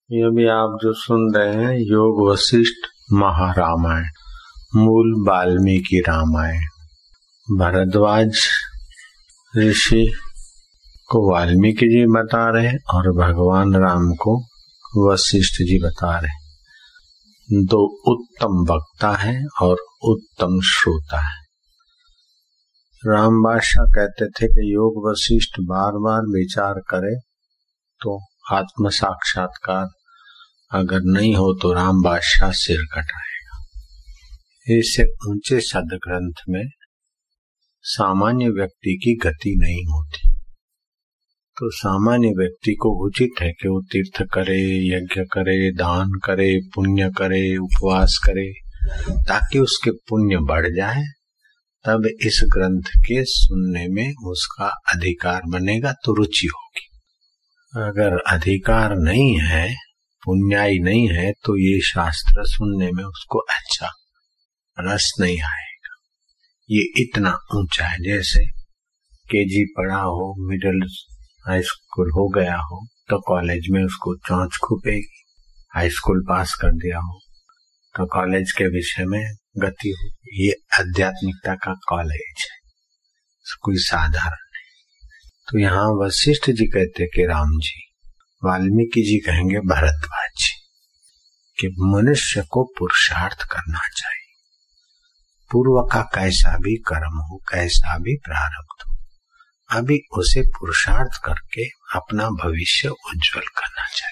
ये भी आप जो सुन रहे हैं योग वशिष्ठ महारामायण, मूल वाल्मीकि रामायण। भरद्वाज ऋषि को वाल्मीकि जी बता रहे और भगवान राम को वशिष्ठ जी बता रहे। दो उत्तम वक्ता है और उत्तम श्रोता है। राम बादशाह कहते थे कि योग वशिष्ठ बार बार विचार करे तो आत्म साक्षात्कार अगर नहीं हो तो राम बादशाह सिर कटाएगा। इससे ऊंचे सदग्रंथ में सामान्य व्यक्ति की गति नहीं होती, तो सामान्य व्यक्ति को उचित है कि वो तीर्थ करे, यज्ञ करे, दान करे, पुण्य करे, उपवास करे, ताकि उसके पुण्य बढ़ जाए। तब इस ग्रंथ के सुनने में उसका अधिकार बनेगा तो रुचि होगी। अगर अधिकार नहीं है, पुण्याई नहीं है, तो ये शास्त्र सुनने में उसको अच्छा रस नहीं आएगा। ये इतना ऊंचा है, जैसे केजी पढ़ा हो, मिडिल हाई स्कूल हो गया हो तो कॉलेज में उसको चोंच खूपेगी। हाई स्कूल पास कर दिया हो तो कॉलेज के विषय में गति हो। ये आध्यात्मिकता का कॉलेज है, कोई साधारण नहीं। तो यहाँ वशिष्ठ जी कहते कि राम जी, वाल्मीकि जी कहेंगे भरद्वाज जी कि मनुष्य को पुरुषार्थ करना चाहिए। पूर्व का कैसा भी कर्म हो, कैसा भी प्रारब्ध हो, अभी उसे पुरुषार्थ करके अपना भविष्य उज्जवल करना चाहिए।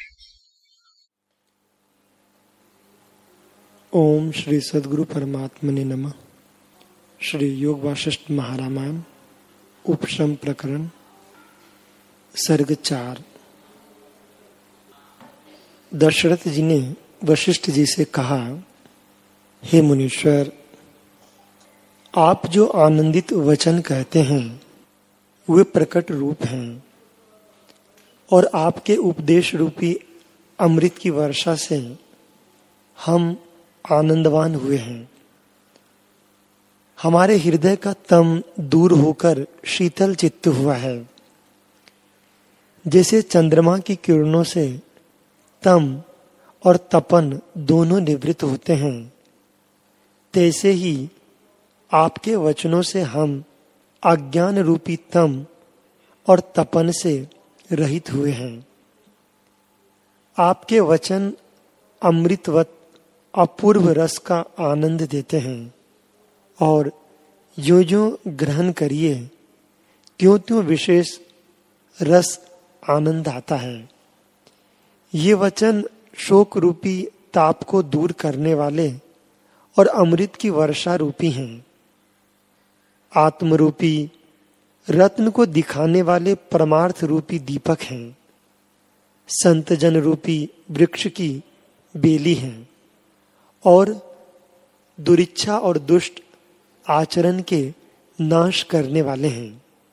ओम श्री सद्गुरु परमात्मने नमः। श्री योग वासिष्ठ महारामायण उपशम प्रकरण सर्ग 4। दशरथ जी ने वशिष्ठ जी से कहा, हे मुनीश्वर, आप जो आनंदित वचन कहते हैं वे प्रकट रूप हैं और आपके उपदेश रूपी अमृत की वर्षा से हम आनंदवान हुए हैं। हमारे हृदय का तम दूर होकर शीतल चित्त हुआ है। जैसे चंद्रमा की किरणों से तम और तपन दोनों निवृत्त होते हैं, तैसे ही आपके वचनों से हम अज्ञान रूपी तम और तपन से रहित हुए हैं। आपके वचन अमृतवत अपूर्व रस का आनंद देते हैं और जो जो ग्रहण करिए त्यों त्यों विशेष रस आनंद आता है। ये वचन शोक रूपी ताप को दूर करने वाले और अमृत की वर्षा रूपी हैं। आत्म रूपी रत्न को दिखाने वाले परमार्थ रूपी दीपक हैं। संत जन रूपी वृक्ष की बेली हैं और दुरिच्छा और दुष्ट आचरण के नाश करने वाले हैं।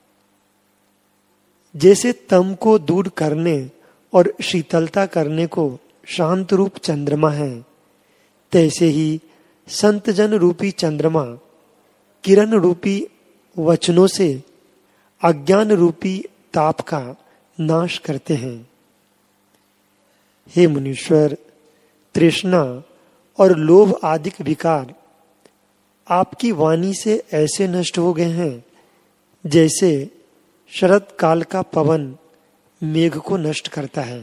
जैसे तम को दूर करने और शीतलता करने को शांत रूप चंद्रमा है, तैसे ही संत जन रूपी चंद्रमा किरण रूपी वचनों से अज्ञान रूपी ताप का नाश करते हैं। हे मुनीश्वर, तृष्णा और लोभ आदि विकार आपकी वाणी से ऐसे नष्ट हो गए हैं जैसे शरद काल का पवन मेघ को नष्ट करता है।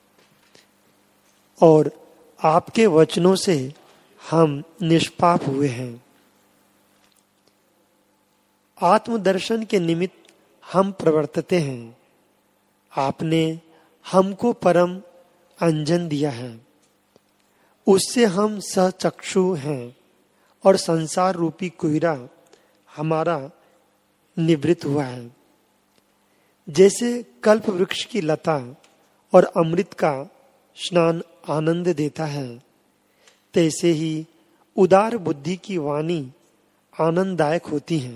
और आपके वचनों से हम निष्पाप हुए हैं। आत्मदर्शन के निमित्त हम प्रवर्तते हैं। आपने हमको परम अंजन दिया है, उससे हम सचक्षु हैं और संसार रूपी कुहरा हमारा निवृत्त हुआ है। जैसे कल्प वृक्ष की लता और अमृत का स्नान आनंद देता है, तैसे ही उदार बुद्धि की वाणी आनंददायक होती है।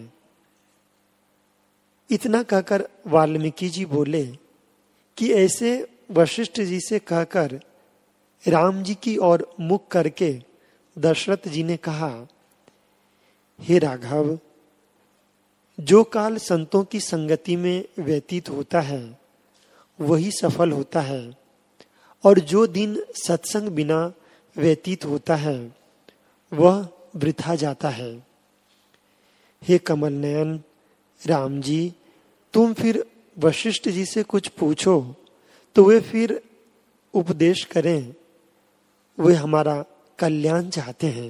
इतना कहकर वाल्मीकि जी बोले कि ऐसे वशिष्ठ जी से कहकर राम जी की ओर मुख करके दशरथ जी ने कहा, हे राघव, जो काल संतों की संगति में व्यतीत होता है वही सफल होता है और जो दिन सत्संग बिना व्यतीत होता है वह वृथा जाता है। हे कमल नयन राम जी, तुम फिर वशिष्ठ जी से कुछ पूछो तो वे फिर उपदेश करें। वे हमारा कल्याण चाहते हैं।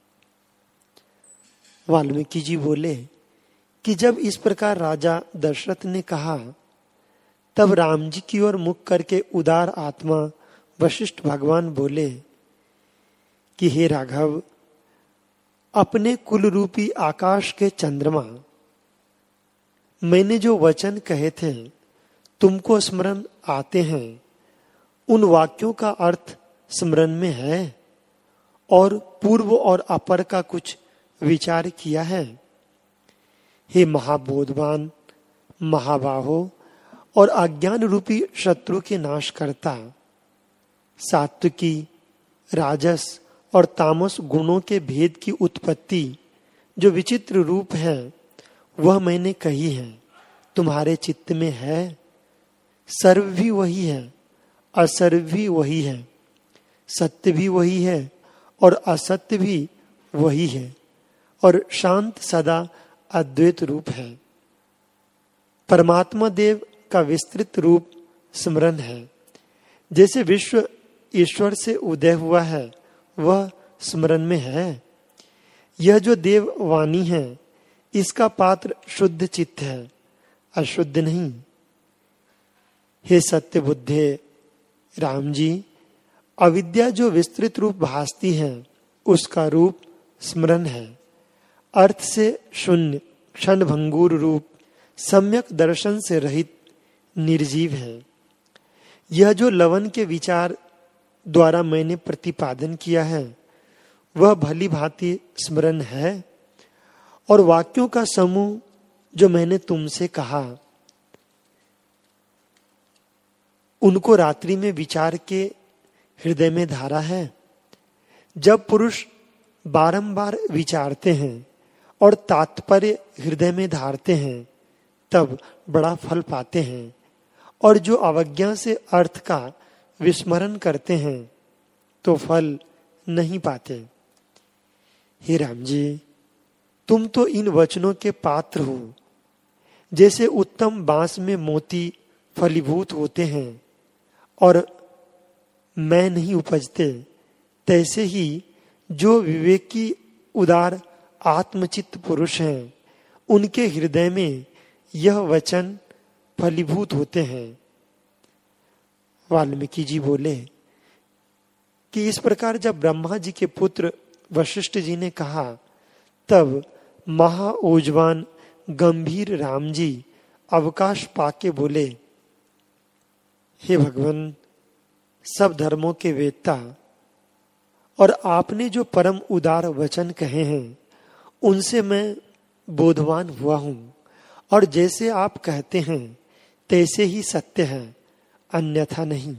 वाल्मीकि जी बोले कि जब इस प्रकार राजा दशरथ ने कहा तब राम जी की ओर मुख करके उदार आत्मा वशिष्ठ भगवान बोले कि हे राघव, अपने कुल रूपी आकाश के चंद्रमा, मैंने जो वचन कहे थे तुमको स्मरण आते हैं? उन वाक्यों का अर्थ स्मरण में है और पूर्व और अपर का कुछ विचार किया है? हे महाबोधवान, महाबाहो और अज्ञान रूपी शत्रु के नाश करता, सात्विकी, राजस और तामस गुणों के भेद की उत्पत्ति जो विचित्र रूप है वह मैंने कही है, तुम्हारे चित्त में है। सर्व भी वही है, असर्व भी वही है, सत्य भी वही है और असत्य भी वही है, और शांत सदा अद्वैत रूप है। परमात्मा देव का विस्तृत रूप स्मरण है। जैसे विश्व ईश्वर से उदय हुआ है वह स्मरण में है। यह जो देव वाणी है इसका पात्र शुद्ध चित्त है, अशुद्ध नहीं। हे सत्य बुद्धे राम जी, अविद्या जो विस्तृत रूप भासती है उसका रूप स्मरण है। अर्थ से शून्य क्षण भंगुर रूप सम्यक दर्शन से रहित निर्जीव है। यह जो लवन के विचार द्वारा मैंने प्रतिपादन किया है वह भली भांति स्मरण है। और वाक्यों का समूह जो मैंने तुमसे कहा उनको रात्रि में विचार के हृदय में धारा है। जब पुरुष बारंबार विचारते हैं और तात्पर्य हृदय में धारते हैं तब बड़ा फल पाते हैं, और जो अवज्ञा से अर्थ का विस्मरण करते हैं तो फल नहीं पाते। हे राम जी, तुम तो इन वचनों के पात्र हो। जैसे उत्तम बांस में मोती फलीभूत होते हैं और मैं नहीं उपजते, तैसे ही जो विवेकी उदार आत्मचित्त पुरुष हैं उनके हृदय में यह वचन फलीभूत होते हैं। वाल्मीकि जी बोले कि इस प्रकार जब ब्रह्मा जी के पुत्र वशिष्ठ जी ने कहा तब महाओजवान गंभीर राम जी अवकाश पाके बोले, हे भगवान, सब धर्मों के वेत्ता, और आपने जो परम उदार वचन कहे हैं उनसे मैं बोधवान हुआ हूं, और जैसे आप कहते हैं तैसे ही सत्य है, अन्यथा नहीं।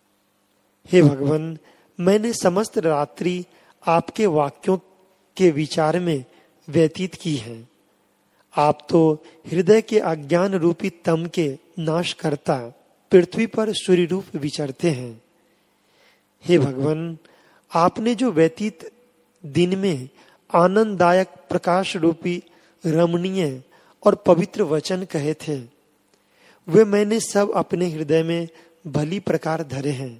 हे भगवान, मैंने समस्त रात्रि आपके वाक्यों के विचार में व्यतीत की है। आप तो हृदय के अज्ञान रूपी तम के नाश करता पृथ्वी पर सूर्य रूप विचरते हैं। हे भगवान, आपने जो व्यतीत दिन में आनंददायक प्रकाश रूपी रमणीय और पवित्र वचन कहे थे वे मैंने सब अपने हृदय में भली प्रकार धरे हैं।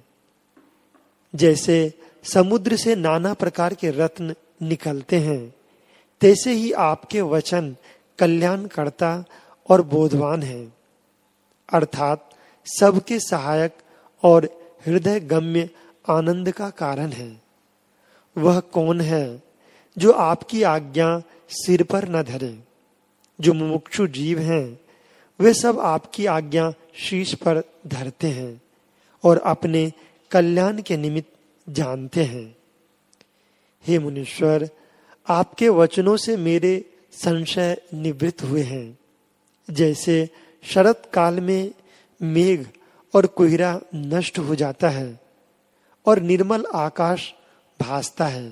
जैसे समुद्र से नाना प्रकार के रत्न निकलते हैं तैसे ही आपके वचन कल्याण करता और बोधवान है, अर्थात सबके सहायक और हृदय गम्य आनंद का कारण है। वह कौन है जो आपकी आज्ञा सिर पर न धरे? जो मुमुक्षु जीव हैं वे सब आपकी आज्ञा शीश पर धरते हैं और अपने कल्याण के निमित्त जानते हैं। हे मुनीश्वर, आपके वचनों से मेरे संशय निवृत्त हुए हैं। जैसे शरत काल में मेघ और कोहरा नष्ट हो जाता है और निर्मल आकाश भासता है,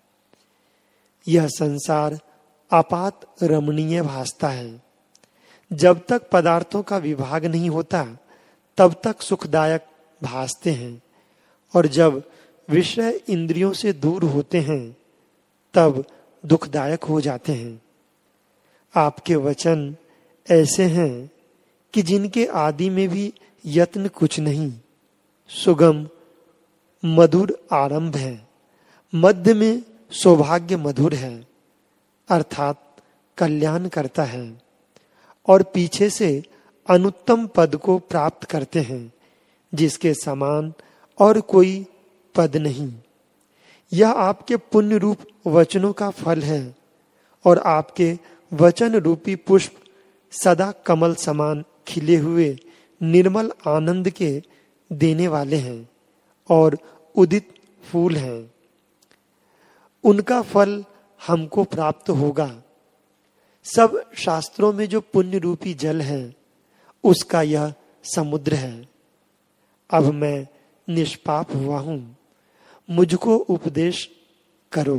यह संसार आपात रमणीय भासता है। जब तक पदार्थों का विभाग नहीं होता तब तक सुखदायक भासते हैं, और जब विषय इंद्रियों से दूर होते हैं तब दुखदायक हो जाते हैं। आपके वचन ऐसे हैं कि जिनके आदि में भी यत्न कुछ नहीं, सुगम मधुर आरंभ है, मध्य में सौभाग्य मधुर है अर्थात कल्याण करता है, और पीछे से अनुत्तम पद को प्राप्त करते हैं जिसके समान और कोई पद नहीं। यह आपके पुण्य रूप वचनों का फल है और आपके वचन रूपी पुष्प सदा कमल समान खिले हुए निर्मल आनंद के देने वाले हैं और उदित फूल हैं। उनका फल हमको प्राप्त होगा। सब शास्त्रों में जो पुण्य रूपी जल है उसका यह समुद्र है। अब मैं निष्पाप हुआ हूं, मुझको उपदेश करो।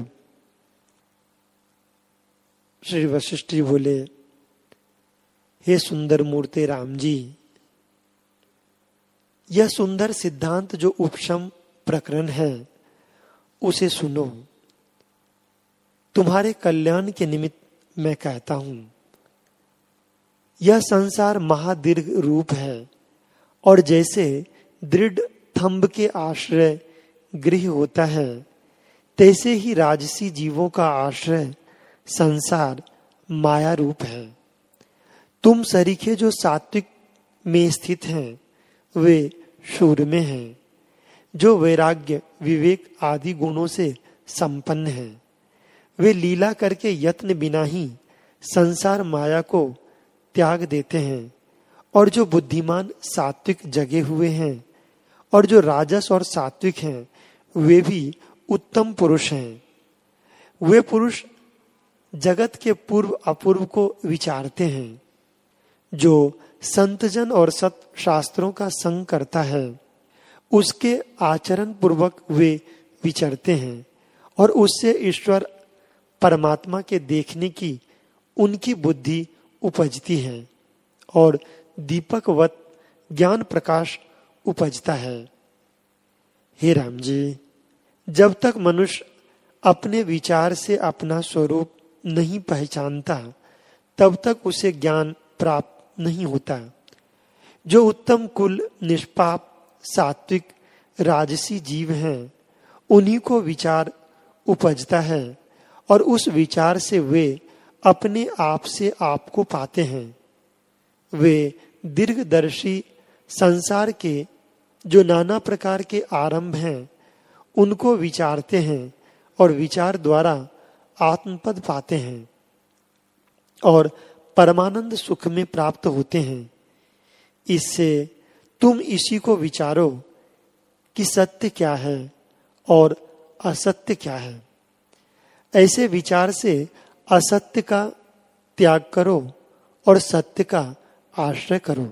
श्री वशिष्ठ जी बोले, हे सुंदर मूर्ति राम जी, यह सुंदर सिद्धांत जो उपशम प्रकरण है उसे सुनो। तुम्हारे कल्याण के निमित्त मैं कहता हूं। यह संसार महादीर्घ रूप है और जैसे दृढ़ थंब के आश्रय गृह होता है, तैसे ही राजसी जीवों का आश्रय संसार माया रूप है। तुम सरीखे जो सात्विक में स्थित हैं वे शूर में हैं, जो वैराग्य विवेक आदि गुणों से संपन्न हैं। वे लीला करके यत्न बिना ही संसार माया को त्याग देते हैं, और जो बुद्धिमान सात्विक जगे हुए हैं और जो राजस और सात्विक हैं वे भी उत्तम पुरुष हैं। वे पुरुष जगत के पूर्व अपूर्व को विचारते हैं। जो संतजन और सत शास्त्रों का संग करता है उसके आचरण पूर्वक वे विचरते हैं और उससे ईश्वर परमात्मा के देखने की उनकी बुद्धि उपजती है और दीपकवत ज्ञान प्रकाश उपजता है। हे राम जी, जब तक मनुष्य अपने विचार से अपना स्वरूप नहीं पहचानता तब तक उसे ज्ञान प्राप्त नहीं होता। जो उत्तम कुल निष्पाप सात्विक राजसी जीव हैं उन्हीं को विचार उपजता है और उस विचार से वे अपने आप से आपको पाते हैं। वे दीर्घदर्शी संसार के जो नाना प्रकार के आरंभ हैं उनको विचारते हैं और विचार द्वारा आत्मपद पाते हैं और परमानंद सुख में प्राप्त होते हैं। इससे तुम इसी को विचारो कि सत्य क्या है और असत्य क्या है। ऐसे विचार से असत्य का त्याग करो और सत्य का आश्रय करो।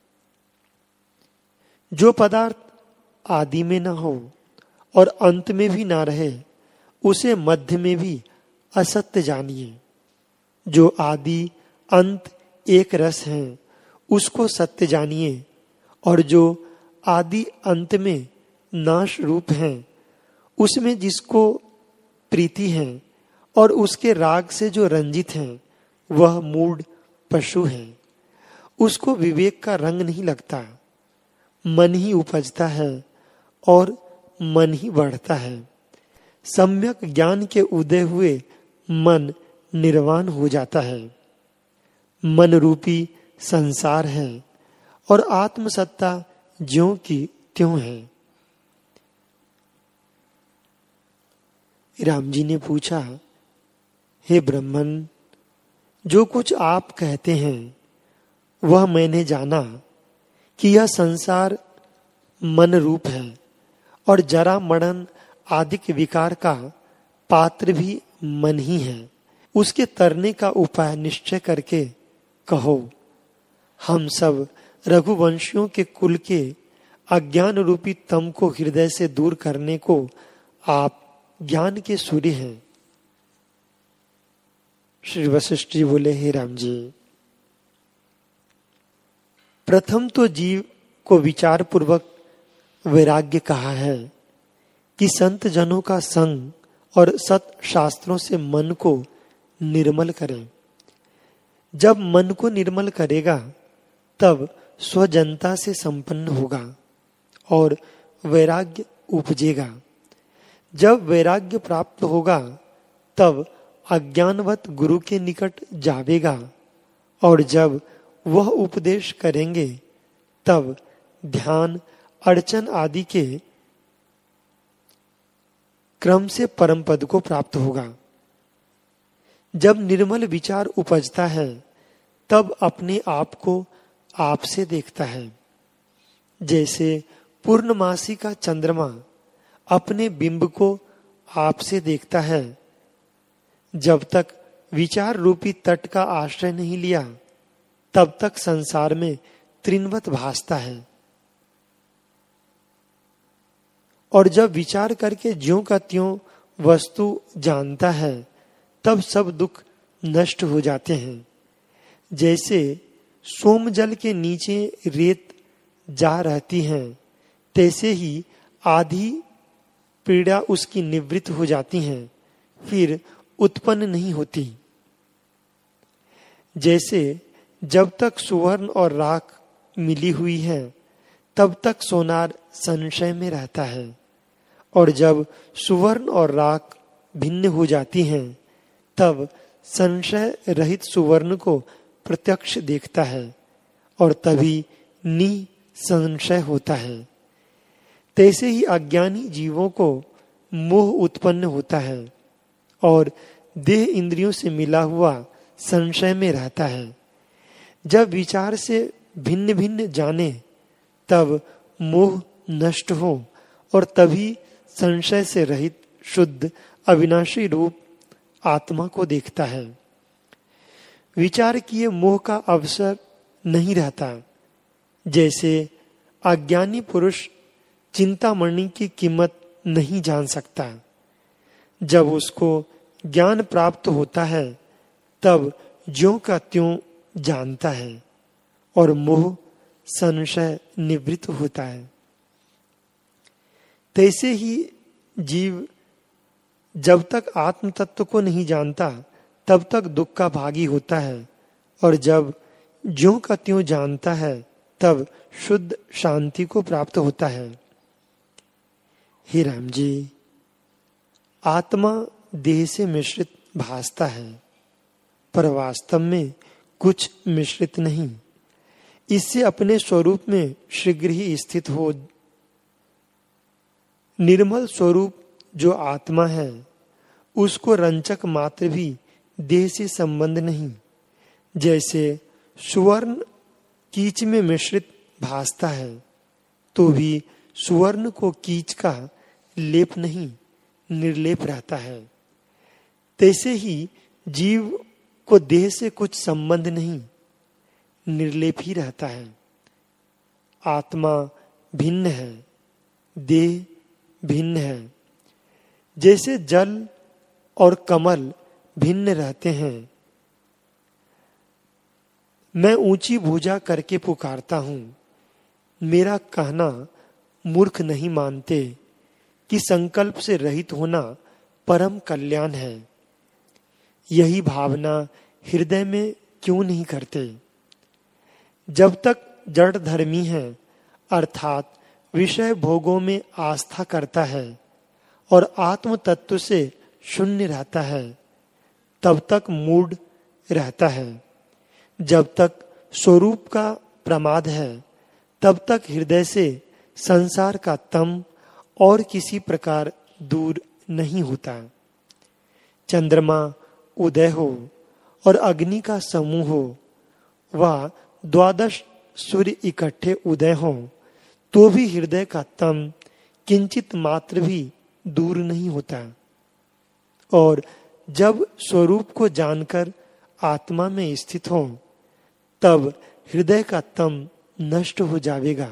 जो पदार्थ आदि में न हो और अंत में भी ना रहे उसे मध्य में भी असत्य जानिए। जो आदि अंत एक रस है उसको सत्य जानिए, और जो आदि अंत में नाश रूप है उसमें जिसको प्रीति है और उसके राग से जो रंजित है वह मूढ़ पशु है। उसको विवेक का रंग नहीं लगता। मन ही उपजता है और मन ही बढ़ता है। सम्यक ज्ञान के उदय हुए मन निर्वाण हो जाता है। मन रूपी संसार है और आत्मसत्ता ज्यों की त्यों है। राम जी ने पूछा, हे ब्रह्मन, जो कुछ आप कहते हैं वह मैंने जाना कि यह संसार मन रूप है और जरा मरण आदि विकार का पात्र भी मन ही है। उसके तरने का उपाय निश्चय करके कहो। हम सब रघुवंशियों के कुल के अज्ञान रूपी तम को हृदय से दूर करने को आप ज्ञान के सूर्य हैं। श्री वशिष्ठ जी बोले, हे राम जी, प्रथम तो जीव को विचार पूर्वक वैराग्य कहा है कि संत जनों का संग और सत शास्त्रों से मन को निर्मल करें। जब मन को निर्मल करेगा तब स्वजनता से संपन्न होगा और वैराग्य उपजेगा। जब वैराग्य प्राप्त होगा तब अज्ञानवत गुरु के निकट जावेगा और जब वह उपदेश करेंगे तब ध्यान अर्चन आदि के क्रम से परम पद को प्राप्त होगा। जब निर्मल विचार उपजता है तब अपने आप को आप से देखता है। जैसे पूर्णमासी का चंद्रमा अपने बिंब को आप से देखता है। जब तक विचार रूपी तट का आश्रय नहीं लिया तब तक संसार में त्रिनवत भासता है, और जब विचार करके ज्यों का त्यों वस्तु जानता है तब सब दुख नष्ट हो जाते हैं। जैसे सोम जल के नीचे रेत जा रहती है, तैसे ही आधी पीड़ा उसकी निवृत्त हो जाती है, फिर उत्पन्न नहीं होती। जैसे जब तक सुवर्ण और राख मिली हुई है तब तक सोनार संशय में रहता है, और जब सुवर्ण और राख भिन्न हो जाती हैं तब संशय रहित सुवर्ण को प्रत्यक्ष देखता है और तभी निसंशय होता है। तैसे ही अज्ञानी जीवों को मोह उत्पन्न होता है और देह इंद्रियों से मिला हुआ संशय में रहता है। जब विचार से भिन्न भिन्न जाने तब मोह नष्ट हो और तभी संशय से रहित शुद्ध अविनाशी रूप आत्मा को देखता है। विचार किए मोह का अवसर नहीं रहता। जैसे अज्ञानी पुरुष चिंतामणि की कीमत नहीं जान सकता, जब उसको ज्ञान प्राप्त होता है तब ज्यों का त्यों जानता है और मोह संशय निवृत्त होता है। तैसे ही जीव जब तक आत्म तत्व को नहीं जानता तब तक दुख का भागी होता है, और जब ज्यों का त्यों जानता है तब शुद्ध शांति को प्राप्त होता है। हे राम जी, आत्मा देह से मिश्रित भासता है, पर वास्तव में कुछ मिश्रित नहीं। इससे अपने स्वरूप में शीघ्र ही स्थित हो। निर्मल स्वरूप जो आत्मा है उसको रंचक मात्र भी देह से संबंध नहीं। जैसे सुवर्ण कीच में मिश्रित भासता है तो भी सुवर्ण को कीच का लेप नहीं, निर्लेप रहता है। तैसे ही जीव को देह से कुछ संबंध नहीं, निर्लेप ही रहता है। आत्मा भिन्न है, देह भिन्न है। जैसे जल और कमल भिन्न रहते हैं। मैं ऊंची भुजा करके पुकारता हूं, मेरा कहना मूर्ख नहीं मानते कि संकल्प से रहित होना परम कल्याण है। यही भावना हृदय में क्यों नहीं करते? जब तक जड़ धर्मी है अर्थात विषय भोगों में आस्था करता है और आत्म तत्व से शून्य रहता है तब तक मूढ़ रहता है। जब तक स्वरूप का प्रमाद है तब तक हृदय से संसार का तम और किसी प्रकार दूर नहीं होता। चंद्रमा उदय हो और अग्नि का समूह हो, वह 12 सूर्य इकट्ठे उदय हो तो भी हृदय का तम किंचित मात्र भी दूर नहीं होता। और जब स्वरूप को जानकर आत्मा में स्थित हो तब हृदय का तम नष्ट हो जाएगा।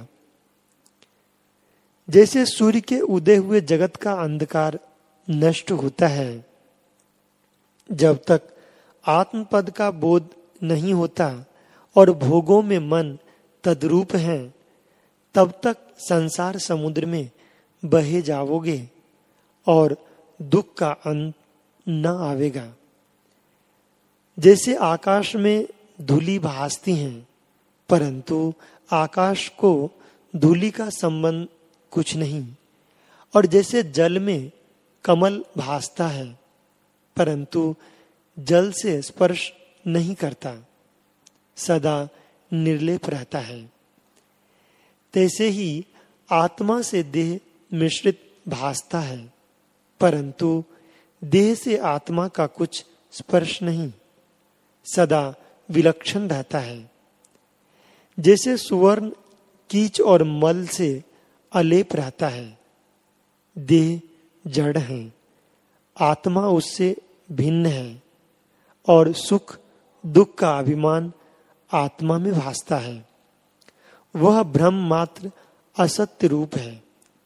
जैसे सूर्य के उदय हुए जगत का अंधकार नष्ट होता है, जब तक आत्मपद का बोध नहीं होता और भोगों में मन तद्रूप है तब तक संसार समुद्र में बहे जाओगे और दुख का अंत न आवेगा। जैसे आकाश में धूलि भासती हैं, परंतु आकाश को धूलि का संबंध कुछ नहीं, और जैसे जल में कमल भासता है, परंतु जल से स्पर्श नहीं करता, सदा निर्लेप रहता है, तैसे ही आत्मा से देह मिश्रित भासता है, परंतु देह से आत्मा का कुछ स्पर्श नहीं, सदा विलक्षण रहता है। जैसे सुवर्ण कीच और मल से अलेप रहता है, देह जड़ है, आत्मा उससे भिन्न है, और सुख दुख का अभिमान आत्मा में भासता है। वह ब्रह्म मात्र असत्य रूप है।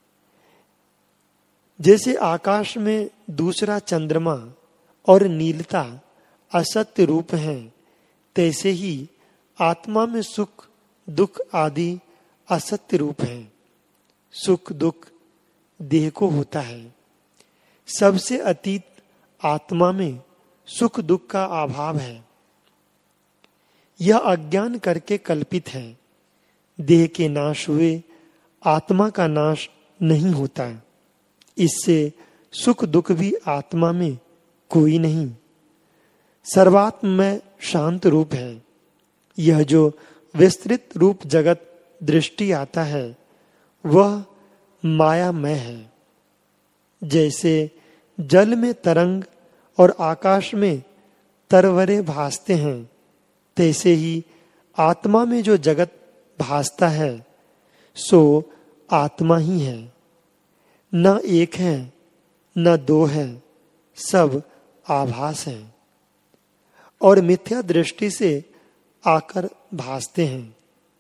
जैसे आकाश में दूसरा चंद्रमा और नीलता असत्य रूप है, तैसे ही आत्मा में सुख दुख आदि असत्य रूप है। सुख दुख देह को होता है। सबसे अतीत आत्मा में सुख दुख का अभाव है। यह अज्ञान करके कल्पित है। देह के नाश हुए आत्मा का नाश नहीं होता। इससे सुख दुख भी आत्मा में कोई नहीं। सर्वात्म में शांत रूप है। यह जो विस्तृत रूप जगत दृष्टि आता है, वह मायामय है। जैसे जल में तरंग और आकाश में तरवरे भासते हैं, तैसे ही आत्मा में जो जगत भासता है, सो आत्मा ही है। न एक है, न दो है, सब आभास है और मिथ्या दृष्टि से आकर भासते हैं।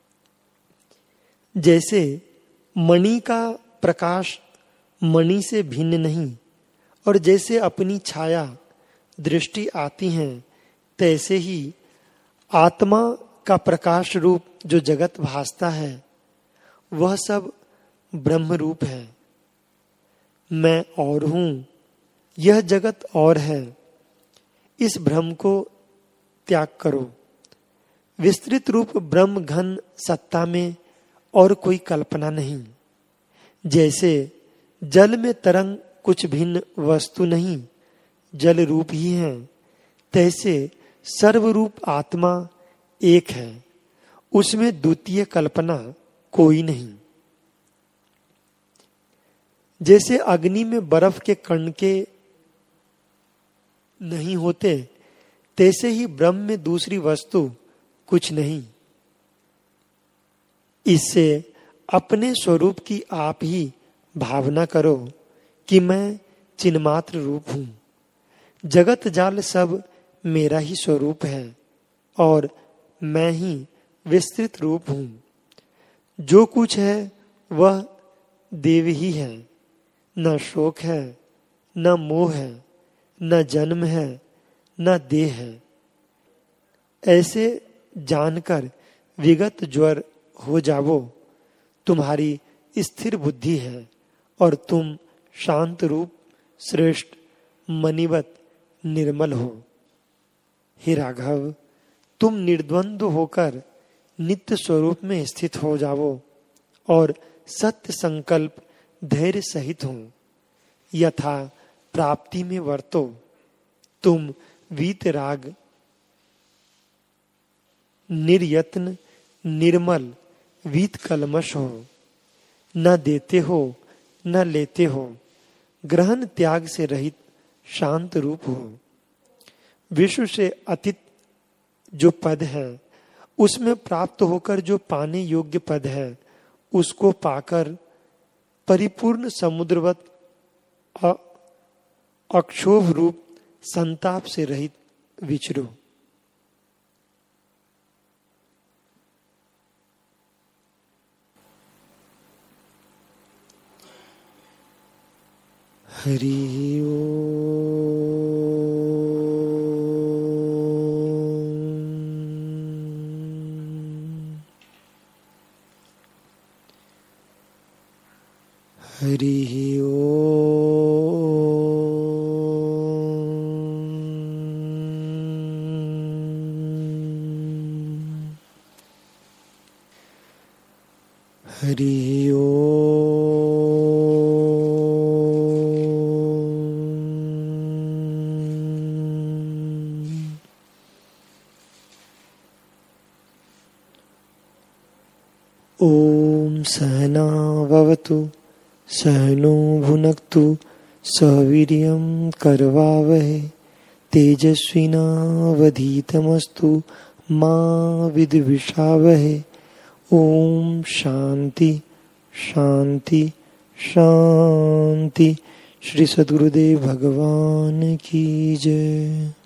जैसे मणि का प्रकाश मणि से भिन्न नहीं, और जैसे अपनी छाया दृष्टि आती है, तैसे ही आत्मा का प्रकाश रूप जो जगत भासता है, वह सब ब्रह्म रूप है। मैं और हूं, यह जगत और है, इस भ्रम को त्याग करो। विस्तृत रूप ब्रह्म घन सत्ता में और कोई कल्पना नहीं। जैसे जल में तरंग कुछ भिन्न वस्तु नहीं, जल रूप ही है, तैसे सर्वरूप आत्मा एक है, उसमें द्वितीय कल्पना कोई नहीं। जैसे अग्नि में बर्फ के कण के नहीं होते, तैसे ही ब्रह्म में दूसरी वस्तु कुछ नहीं। इससे अपने स्वरूप की आप ही भावना करो कि मैं चिन्मात्र रूप हूं। जगत जाल सब मेरा ही स्वरूप है और मैं ही विस्तृत रूप हूं। जो कुछ है वह देव ही है। न शोक है, न मोह है, न जन्म है, न देह है। ऐसे जानकर विगत ज्वर हो जावो। तुम्हारी स्थिर बुद्धि है और तुम शांत रूप श्रेष्ठ मणिवत निर्मल हो। हे राघव, तुम निर्द्वंद्व होकर नित्य स्वरूप में स्थित हो जावो और सत्य संकल्प धैर्य सहित हो। यथा प्राप्ति में वर्तो। तुम वीतराग निर्यत्न निर्मल वीत कलमश हो। न देते हो न लेते हो, ग्रहण त्याग से रहित शांत रूप हो। विश्व से अतीत जो पद है, उसमें प्राप्त होकर जो पाने योग्य पद है, उसको पाकर परिपूर्ण समुद्रवत अक्षोभ रूप संताप से रहित विचरो। हरि ओम। हरि ओम। ओम सहना भवतु सहनो भुनक्तु सह वीर्यं करवावहै तेजस्विनावधीतमस्तु मा विद्विषावहै। ओम शांति शांति शांति। श्री सद्गुरुदेव भगवान की जय।